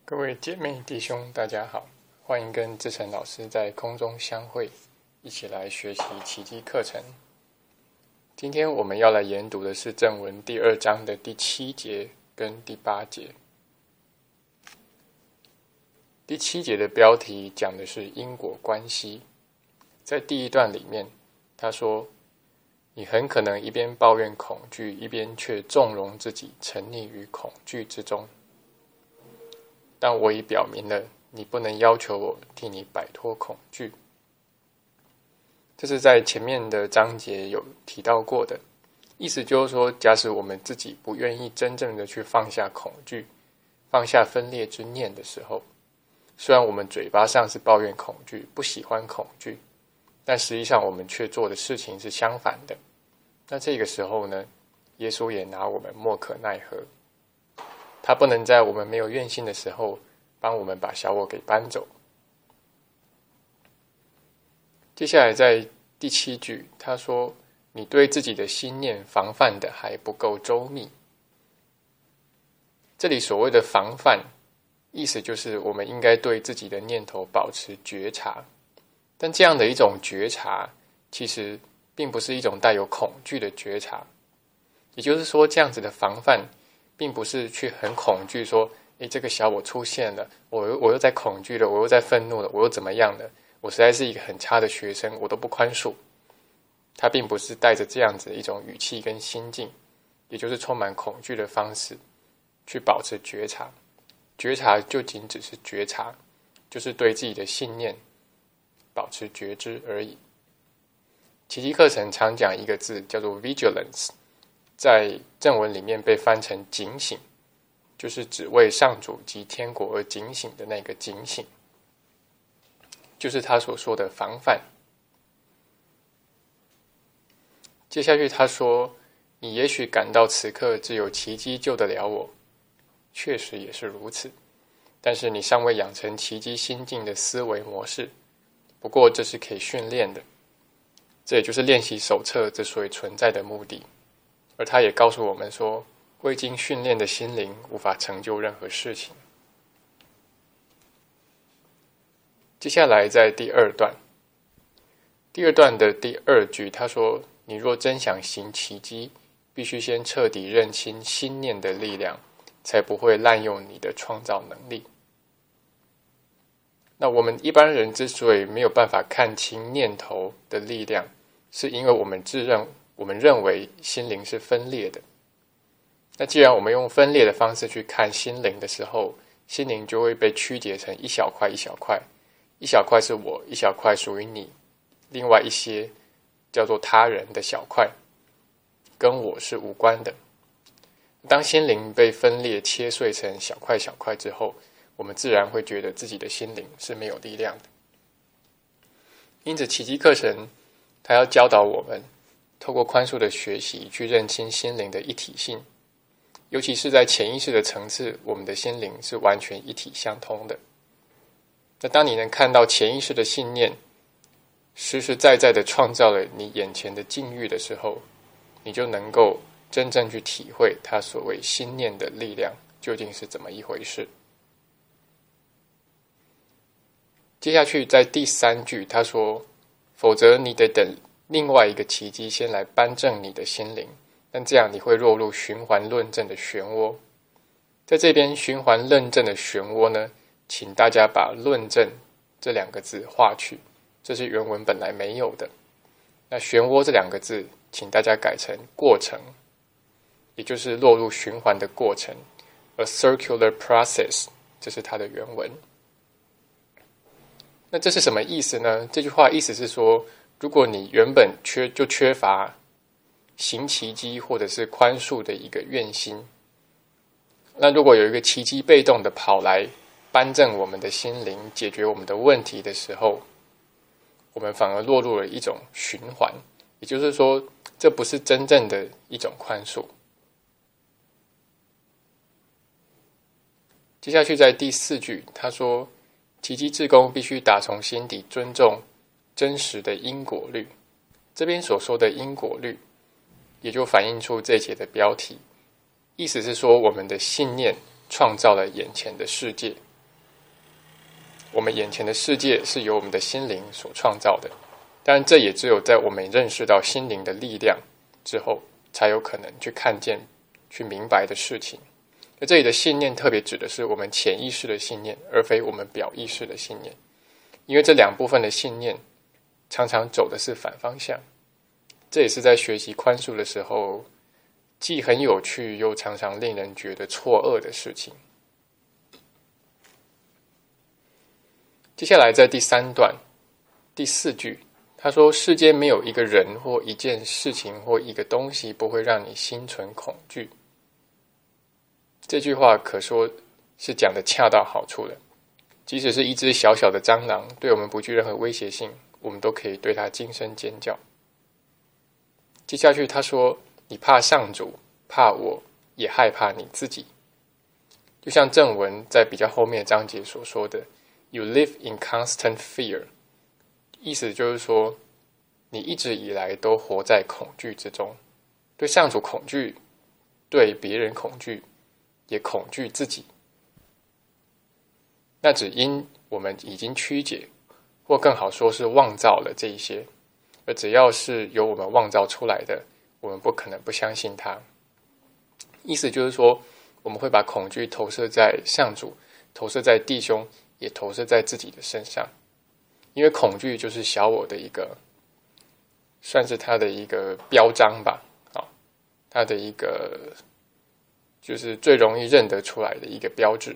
各位姐妹弟兄大家好，欢迎跟志成老师在空中相会，一起来学习奇迹课程。今天我们要来研读的是正文第2章的第7节跟第8节。第7节的标题讲的是因果关系。在第一段里面，他说你很可能一边抱怨恐惧，一边却纵容自己沉溺于恐惧之中。但我已表明了，你不能要求我替你摆脱恐惧。这是在前面的章节有提到过的，意思就是说，假使我们自己不愿意真正的去放下恐惧，放下分裂之念的时候，虽然我们嘴巴上是抱怨恐惧，不喜欢恐惧，但实际上我们却做的事情是相反的。那这个时候呢，耶稣也拿我们莫可奈何。他不能在我们没有愿心的时候帮我们把小我给搬走。接下来在第7句，他说你对自己的心念防范的还不够周密。这里所谓的防范，意思就是我们应该对自己的念头保持觉察，但这样的一种觉察其实并不是一种带有恐惧的觉察。也就是说，这样子的防范并不是去很恐惧说，这个小我出现了，我又在恐惧了，我又在愤怒了，我又怎么样了，我实在是一个很差的学生，我都不宽恕。他并不是带着这样子的一种语气跟心境，也就是充满恐惧的方式去保持觉察。觉察就仅只是觉察，就是对自己的信念保持觉知而已。奇迹课程常讲一个字叫做 vigilance，在正文里面被翻成警醒，就是只为上主及天国而警醒的那个警醒，就是他所说的防范。接下去他说，你也许感到此刻只有奇迹救得了我，确实也是如此，但是你尚未养成奇迹心境的思维模式，不过这是可以训练的，这也就是练习手册之所以存在的目的。而他也告诉我们说，未经训练的心灵无法成就任何事情。接下来在第2段的第2句，他说，你若真想行奇迹，必须先彻底认清心念的力量，才不会滥用你的创造能力。那我们一般人之所以没有办法看清念头的力量，是因为我们认为心灵是分裂的。那既然我们用分裂的方式去看心灵的时候，心灵就会被曲解成一小块一小块，一小块是我，一小块属于你，另外一些叫做他人的小块，跟我是无关的。当心灵被分裂切碎成小块小块之后，我们自然会觉得自己的心灵是没有力量的。因此奇迹课程它要教导我们透过宽恕的学习去认清心灵的一体性，尤其是在潜意识的层次，我们的心灵是完全一体相通的。那当你能看到潜意识的信念实实在在的创造了你眼前的境遇的时候，你就能够真正去体会它所谓心念的力量究竟是怎么一回事。接下去在第3句他说，否则你得等另外一个奇迹先来扳正你的心灵，但这样你会落入循环论证的漩涡。在这边循环论证的漩涡呢，请大家把论证这2个字划去，这是原文本来没有的。那漩涡这2个字请大家改成过程，也就是落入循环的过程， a circular process， 这是它的原文。那这是什么意思呢？这句话意思是说，如果你原本缺乏行奇迹或者是宽恕的一个愿心，那如果有一个奇迹被动的跑来扳正我们的心灵，解决我们的问题的时候，我们反而落入了一种循环，也就是说，这不是真正的一种宽恕。接下去在第4句他说，奇迹志工必须打从心底尊重真实的因果律。这边所说的因果律也就反映出这一节的标题，意思是说我们的信念创造了眼前的世界， 我们眼前的世界是由我们的心灵所创造的，但这也只有在我们认识到心灵的力量之后，才有可能去看见、去明白的事情。而这里的信念特别指的是我们潜意识的信念，而非我们表意识的信念，因为这两部分的信念常常走的是反方向。这也是在学习宽恕的时候，既很有趣又常常令人觉得错愕的事情。接下来在第3段第4句，他说：世间没有一个人或一件事情或一个东西不会让你心存恐惧。这句话可说是讲得恰到好处的，即使是一只小小的蟑螂，对我们不具任何威胁性，我们都可以对它惊声尖叫。接下去他说：你怕上主，怕我，也害怕你自己。就像正文在比较后面的章节所说的， You live in constant fear， 意思就是说你一直以来都活在恐惧之中，对上主恐惧，对别人恐惧，也恐惧自己。那只因我们已经曲解，或更好说是妄造了这一些，而只要是由我们妄造出来的，我们不可能不相信它。意思就是说，我们会把恐惧投射在上主，投射在弟兄，也投射在自己的身上。因为恐惧就是小我的一个，算是它的一个标章吧，它的一个就是最容易认得出来的一个标志。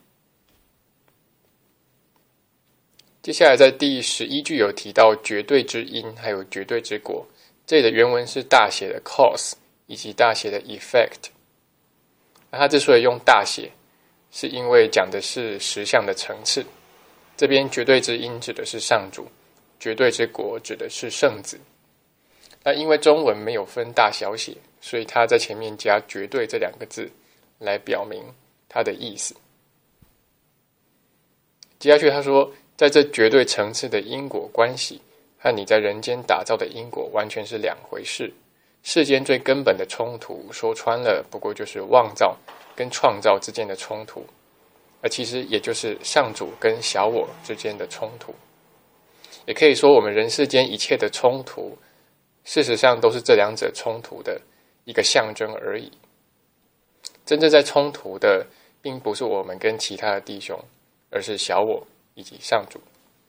接下来在第11句有提到绝对之因还有绝对之果，这里的原文是大写的 cause 以及大写的 effect。那它之所以用大写，是因为讲的是实相的层次。这边绝对之因指的是上主，绝对之果指的是圣子。那因为中文没有分大小写，所以它在前面加绝对这2个字来表明它的意思。接下去他说，在这绝对层次的因果关系和你在人间打造的因果完全是两回事。世间最根本的冲突，说穿了不过就是妄造跟创造之间的冲突，而其实也就是上主跟小我之间的冲突。也可以说我们人世间一切的冲突，事实上都是这两者冲突的一个象征而已。真正在冲突的并不是我们跟其他的弟兄，而是小我以及上主。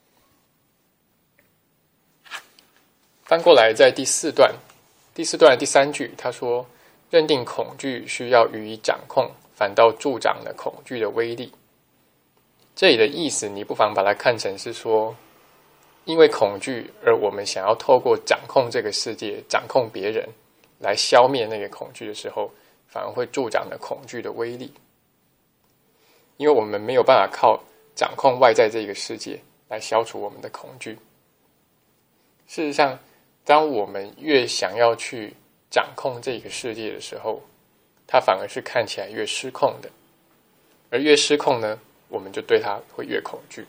翻过来在第4段的第3句，他说：认定恐惧需要予以掌控，反倒助长了恐惧的威力。这里的意思你不妨把它看成是说，因为恐惧而我们想要透过掌控这个世界，掌控别人来消灭那个恐惧的时候，反而会助长了恐惧的威力。因为我们没有办法靠掌控外在这个世界来消除我们的恐惧。事实上，当我们越想要去掌控这个世界的时候，它反而是看起来越失控的。而越失控呢，我们就对它会越恐惧。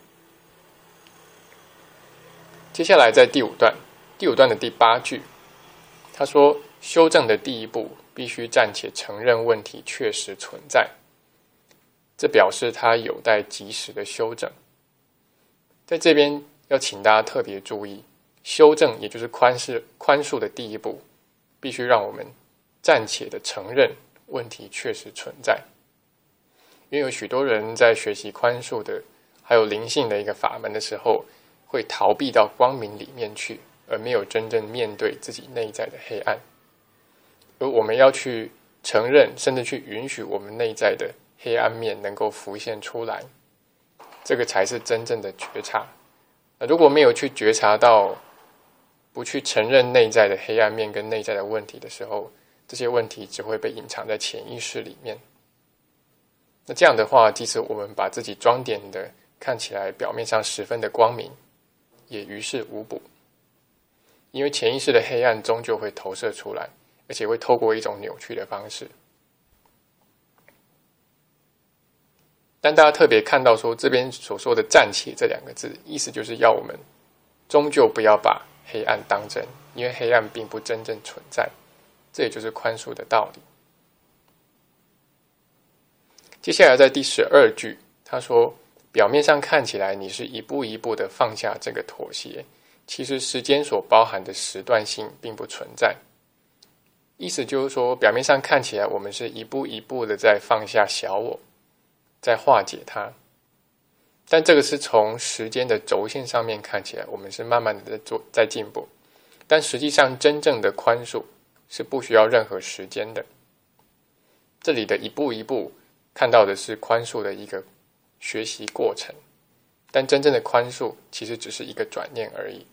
接下来在第5段的第8句，他说：修正的第一步必须暂且承认问题确实存在，这表示它有待及时的修正。在这边要请大家特别注意，修正也就是宽恕的第一步，必须让我们暂且的承认问题确实存在。因为有许多人在学习宽恕的还有灵性的一个法门的时候，会逃避到光明里面去，而没有真正面对自己内在的黑暗。而我们要去承认，甚至去允许我们内在的黑暗面能够浮现出来，这个才是真正的觉察。如果没有去觉察到，不去承认内在的黑暗面跟内在的问题的时候，这些问题只会被隐藏在潜意识里面。那这样的话，即使我们把自己装点的看起来表面上十分的光明，也于事无补。因为潜意识的黑暗终究会投射出来，而且会透过一种扭曲的方式。但大家特别看到说，这边所说的暂且这2个字，意思就是要我们终究不要把黑暗当真，因为黑暗并不真正存在。这也就是宽恕的道理。接下来在第12句，他说： 表面上看起来你是一步一步的放下这个妥协，其实时间所包含的时段性并不存在。意思就是说，表面上看起来我们是一步一步的在放下小我，在化解它，但这个是从时间的轴线上面看起来，我们是慢慢的在进步。但实际上，真正的宽恕是不需要任何时间的。这里的一步一步看到的是宽恕的一个学习过程，但真正的宽恕其实只是一个转念而已。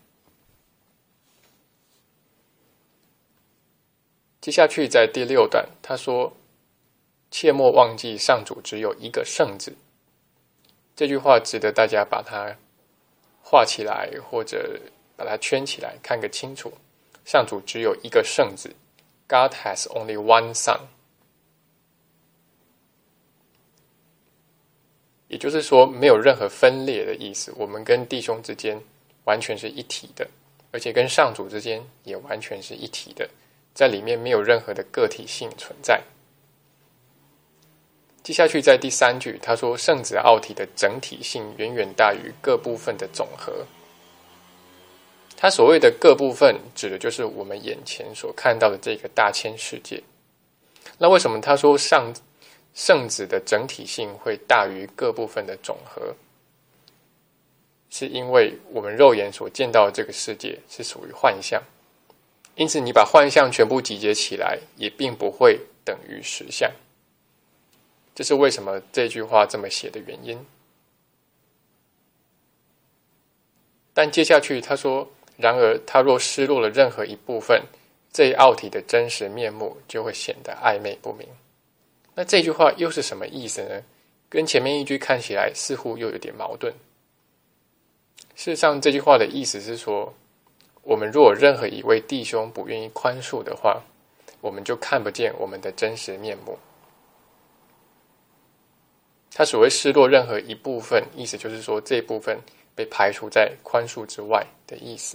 接下去在第6段，他说：“切莫忘记上主只有一个圣子。”这句话值得大家把它画起来，或者把它圈起来，看个清楚。上主只有一个圣子 ，God has only one son。也就是说，没有任何分裂的意思。我们跟弟兄之间完全是一体的，而且跟上主之间也完全是一体的，在里面没有任何的个体性存在。接下去在第3句，他说圣子奥体的整体性远远大于各部分的总和。他所谓的各部分，指的就是我们眼前所看到的这个大千世界。那为什么他说圣子的整体性会大于各部分的总和？是因为我们肉眼所见到的这个世界是属于幻象，因此你把幻象全部集结起来，也并不会等于实相。这是为什么这句话这么写的原因。但接下去他说，然而他若失落了任何一部分，这一奥体的真实面目就会显得暧昧不明。那这句话又是什么意思呢？跟前面一句看起来似乎又有点矛盾。事实上，这句话的意思是说，我们若有任何一位弟兄不愿意宽恕的话，我们就看不见我们的真实面目。他所谓失落任何一部分，意思就是说这一部分被排除在宽恕之外的意思。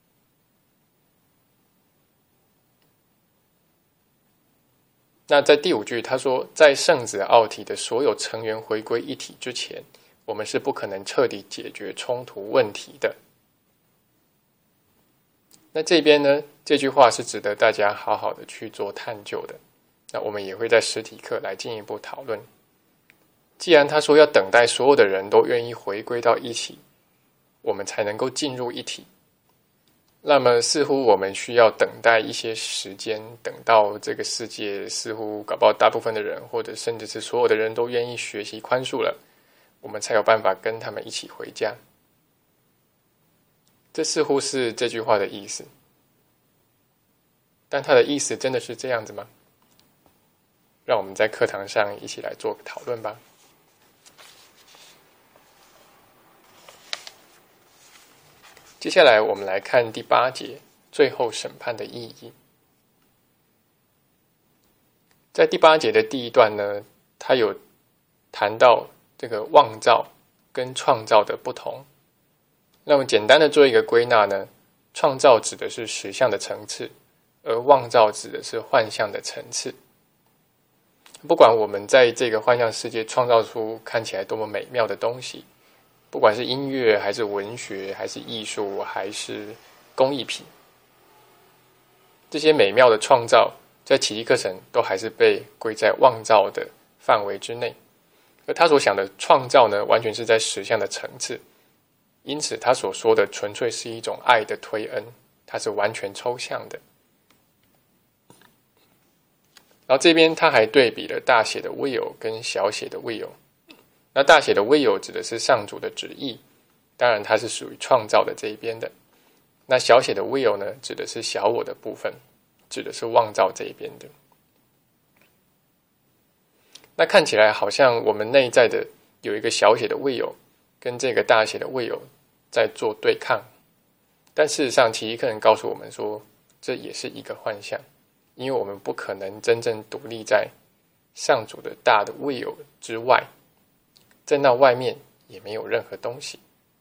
那在第5句他说，在圣子奥体的所有成员回归一体之前，我们是不可能彻底解决冲突问题的。那这边呢，这句话是值得大家好好的去做探究的。那我们也会在实体课来进一步讨论。既然他说要等待所有的人都愿意回归到一起，我们才能够进入一体，那么似乎我们需要等待一些时间，等到这个世界似乎搞不好大部分的人，或者甚至是所有的人都愿意学习宽恕了，我们才有办法跟他们一起回家。这似乎是这句话的意思，但它的意思真的是这样子吗？让我们在课堂上一起来做个讨论吧。接下来我们来看第8节，最后审判的意义。在第8节的第1段呢，他有谈到这个妄造跟创造的不同。那么简单的做一个归纳呢，创造指的是实相的层次，而妄造指的是幻象的层次。不管我们在这个幻象世界创造出看起来多么美妙的东西，不管是音乐还是文学还是艺术还是工艺品，这些美妙的创造在奇迹课程都还是被归在妄造的范围之内。而他所想的创造呢，完全是在实相的层次，因此他所说的纯粹是一种爱的推恩，它是完全抽象的。然后这边他还对比了大写的 will 跟小写的 will。那大写的 will 指的是上主的旨意，当然它是属于创造的这一边的。那小写的 will 呢，指的是小我的部分，指的是妄造这一边的。那看起来好像我们内在的有一个小写的 will 跟这个大写的 will 在做对抗，但事实上奇迹课程告诉我们说，这也是一个幻象，因为我们不可能真正独立在上主的大的 will 之外，在那外面也没有任何东西。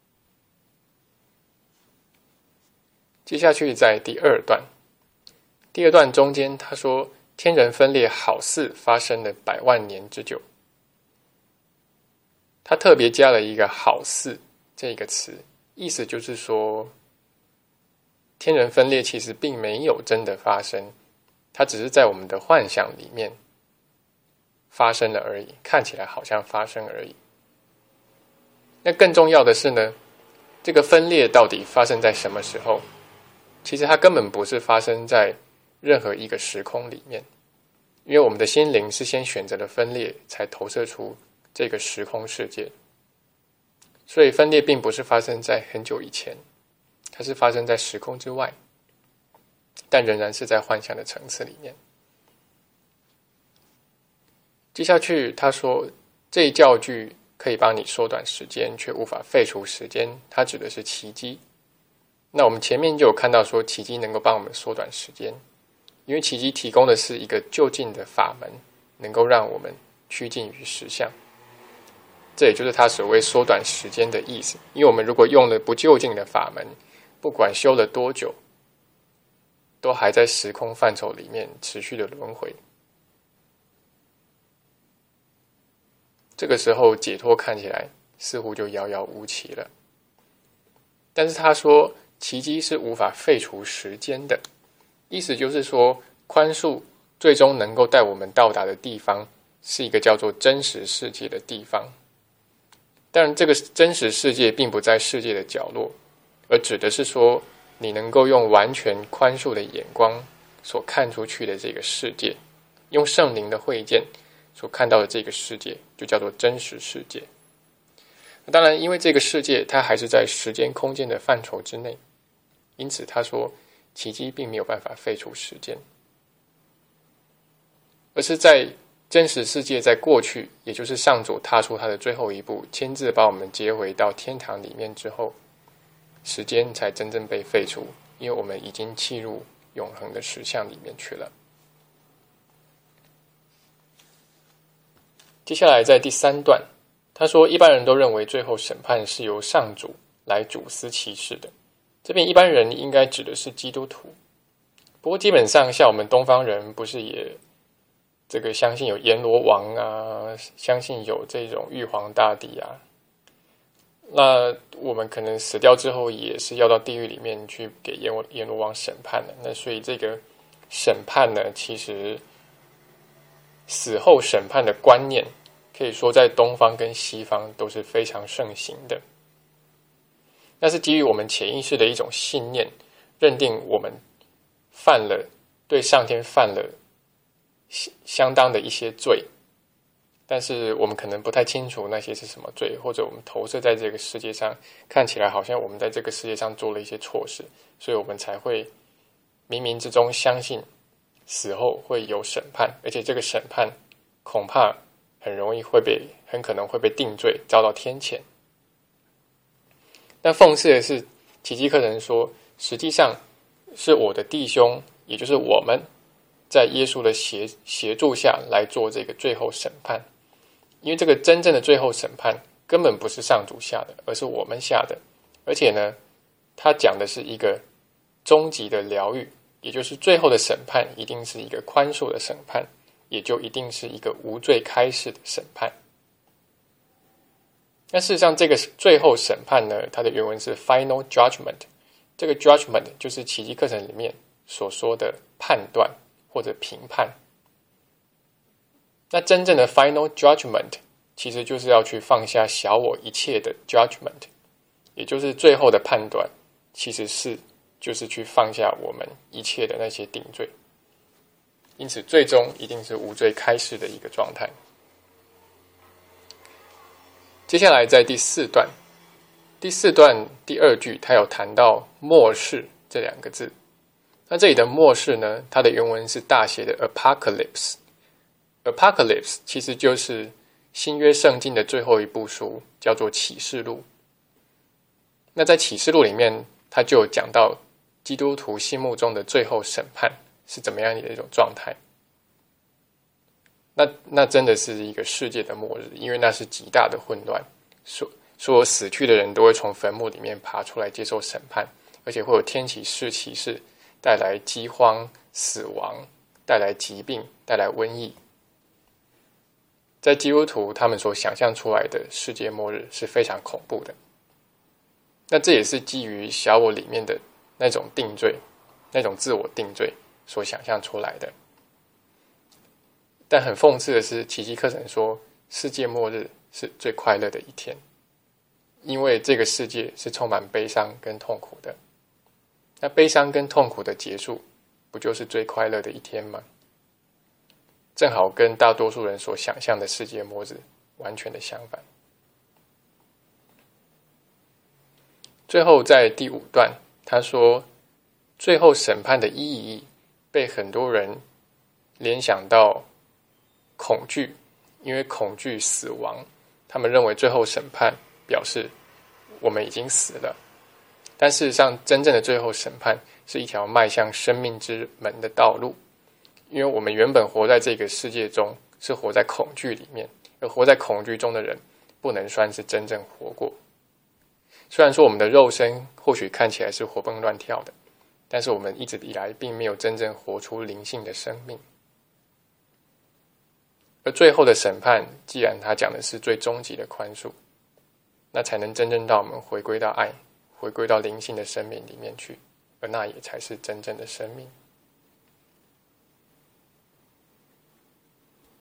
接下去在第2段，第2段中间他说，天人分裂好似发生了100万年之久。 他特别加了一个好似这个词，意思就是说天人分裂其实并没有真的发生，它只是在我们的幻想里面发生了而已，看起来好像发生而已。那更重要的是呢，这个分裂到底发生在什么时候？其实它根本不是发生在任何一个时空里面，因为我们的心灵是先选择了分裂，才投射出这个时空世界。所以分裂并不是发生在很久以前，它是发生在时空之外，但仍然是在幻想的层次里面。接下去他说，这一教具可以帮你缩短时间，却无法废除时间，它指的是奇迹。那我们前面就有看到说，奇迹能够帮我们缩短时间，因为奇迹提供的是一个就近的法门，能够让我们趋近于实相。这也就是他所谓缩短时间的意思。因为我们如果用了不就近的法门，不管修了多久，都还在时空范畴里面持续的轮回。这个时候解脱看起来似乎就遥遥无期了。但是他说奇迹是无法废除时间的，意思就是说宽恕最终能够带我们到达的地方是一个叫做真实世界的地方。当然这个真实世界并不在世界的角落，而指的是说你能够用完全宽恕的眼光所看出去的这个世界，用圣灵的慧见所看到的这个世界就叫做真实世界。当然因为这个世界它还是在时间空间的范畴之内，因此他说奇迹并没有办法废除时间，而是在真实世界在过去，也就是上主踏出他的最后一步，亲自把我们接回到天堂里面之后，时间才真正被废除，因为我们已经契入永恒的实相里面去了。接下来在第3段，他说一般人都认为最后审判是由上主来主司其事的，这边一般人应该指的是基督徒。不过基本上像我们东方人不是也这个相信有阎罗王啊，相信有这种玉皇大帝啊，那我们可能死掉之后也是要到地狱里面去给阎罗王审判的。那所以这个审判呢，其实死后审判的观念可以说在东方跟西方都是非常盛行的。那是基于我们潜意识的一种信念，认定我们对上天犯了相当的一些罪，但是我们可能不太清楚那些是什么罪，或者我们投射在这个世界上，看起来好像我们在这个世界上做了一些错事，所以我们才会冥冥之中相信死后会有审判，而且这个审判恐怕很可能会被定罪，遭到天谴。但讽刺的是，奇迹课程说实际上是我的弟兄，也就是我们在耶稣的协助下来做这个最后审判。因为这个真正的最后审判根本不是上主下的，而是我们下的。而且呢，他讲的是一个终极的疗愈，也就是最后的审判一定是一个宽恕的审判，也就一定是一个无罪开释的审判。那事实上这个最后审判呢，它的原文是 final judgment， 这个 judgment 就是奇迹课程里面所说的判断或者评判。那真正的 final judgment 其实就是要去放下小我一切的 judgment， 也就是最后的判断其实就是去放下我们一切的那些定罪，因此最终一定是无罪开释的一个状态。接下来在第4段第2句，他有谈到末世这2个字。那这里的末世呢，它的原文是大写的 apocalypse。 其实就是新约圣经的最后一部书，叫做启示录。那在启示录里面，他就有讲到基督徒心目中的最后审判是怎么样的一种状态。那真的是一个世界的末日，因为那是极大的混乱，所有死去的人都会从坟墓里面爬出来接受审判，而且会有天启士骑士带来饥荒、死亡，带来疾病，带来瘟疫。 在基督徒他们所想象出来的世界末日是非常恐怖的。那这也是基于小我里面的那种定罪，那种自我定罪所想象出来的。但很讽刺的是，奇迹课程说世界末日是最快乐的一天，因为这个世界是充满悲伤跟痛苦的。那悲伤跟痛苦的结束，不就是最快乐的一天吗？正好跟大多数人所想象的世界末日完全的相反。最后在第5段，他说最后审判的意义被很多人联想到恐惧，因为恐惧死亡，他们认为最后审判表示我们已经死了。但事实上，真正的最后审判是一条迈向生命之门的道路，因为我们原本活在这个世界中，是活在恐惧里面，而活在恐惧中的人不能算是真正活过。虽然说我们的肉身或许看起来是活蹦乱跳的，但是我们一直以来并没有真正活出灵性的生命。而最后的审判，既然他讲的是最终极的宽恕，那才能真正让我们回归到爱，回归到灵性的生命里面去，而那也才是真正的生命。